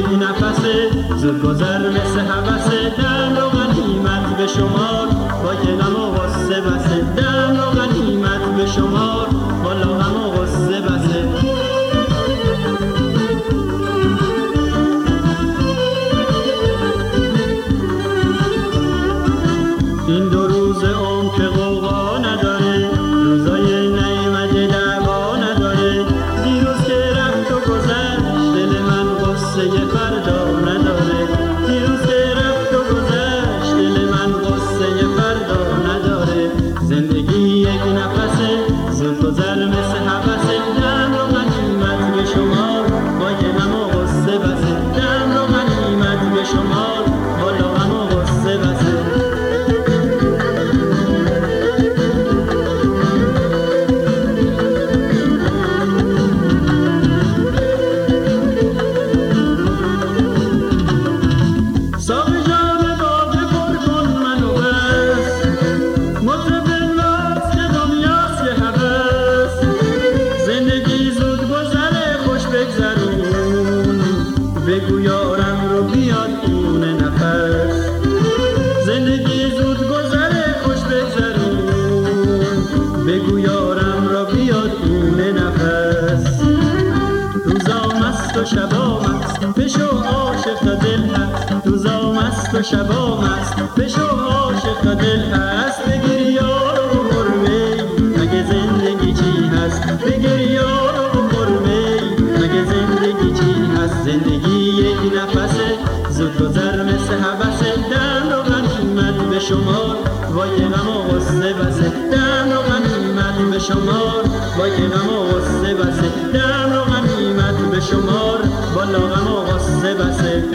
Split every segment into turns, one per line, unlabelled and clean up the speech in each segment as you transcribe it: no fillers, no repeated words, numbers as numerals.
یک نفسه زود گذر مثل هوسه دم و غنیمت به شمار با که غم و غصه بسه دم و غنیمت به شمار والا غم و غصه بسه این دو روز عمر که غوغا نداره روزای نیامده دعوا نداره دیروز که رفت و گذشت دل من غصه فردا نداره دیروز که رفت و گذشت دل من غصه فردا نداره زندگی یک نفسه زود گذر مثل هوسه دم و غنیمت به شمار با که غم و غصه بسه دم و غنیمت به شمار والا غم و غصه بسه بگو یارم رو بیاد اون نفس زندگی زود گذره خوش بگذرون بگو یارم رو بیاد اون نفس روزا مست و شبا مست بشو عاشق تا دل هست روزا مست و شبا مست بشو عاشق تا دل هست بگیر یارو بخور می مگه زندگی چی هست بگیر یارو بخور می مگه زندگی چی هست زندگی یک نفسه زود گذر مثل هوسه دم و غنیمت به شمار وای غم و غصه بسه دم و غنیمت به شمار وای غم و غصه بسه دم و غنیمت به شمار والا غم و غصه بسه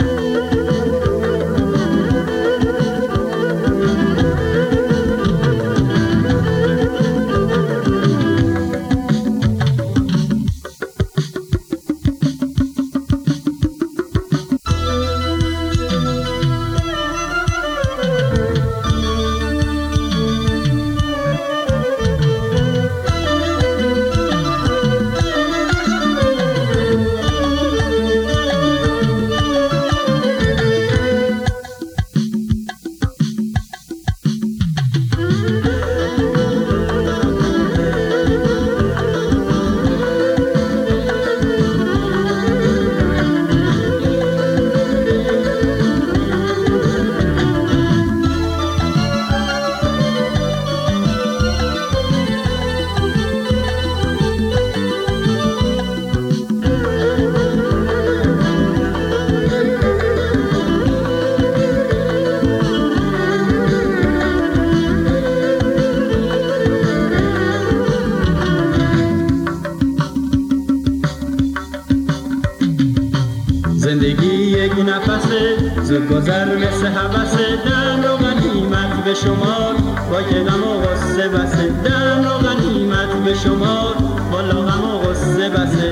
زندگی یک نفسه زود گذر مثل هوسه دم و غنیمت به شمار با که غم و غصه بسه دم و غنیمت به شمار والا غم و غصه بسه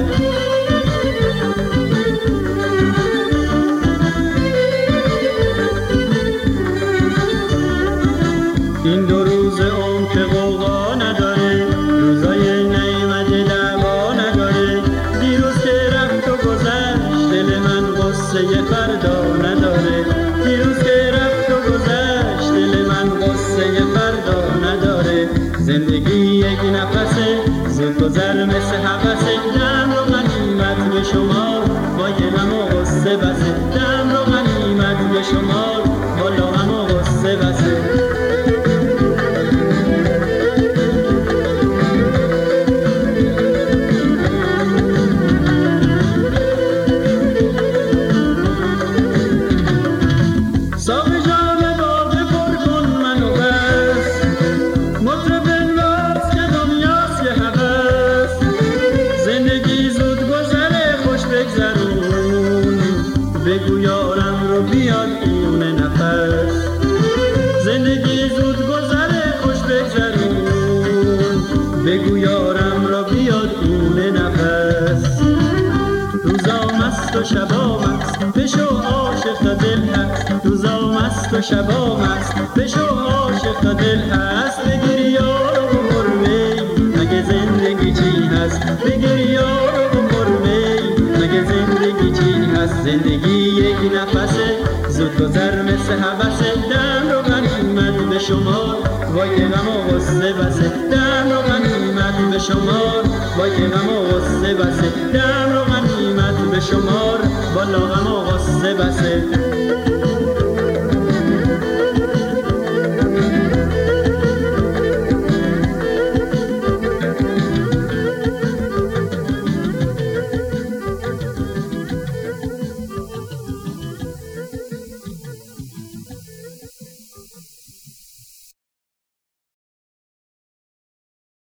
این دو روز عمر که غوغا نداره روزای نیامده دعوا نداره دیروز که رفت و گذشت دل من غصه فردا نداره دیروز که رفت و گذشت دل من غصه فردا نداره زندگی یک نفسه زود گذر مثل هوسه دم و غنیمت به شمار وای غم و غصه بسه دم و غنیمت به شمار والا غم و غصه بسه بگو یارم رو بیاد اون نفس زندگی زود گذره خوش بگذرون بگو یارم رو بیاد اون نفس روزا مست و شبا مست بشو عاشق تا دل هست روزا مست و شبا مست بشو عاشق تا دل هست بگیر یارو بخور می مگه زندگی چی هست بگیر یارو بخور می مگه زندگی چی هست زندگی یک نفسه زود گذر مثل حبسه دم رو غنیمت به شمار وای که غم و غصه بسه دم رو غنیمت به شمار وای که غم و غصه بسه دم رو غنیمت به شمار والا غم و غصه بسه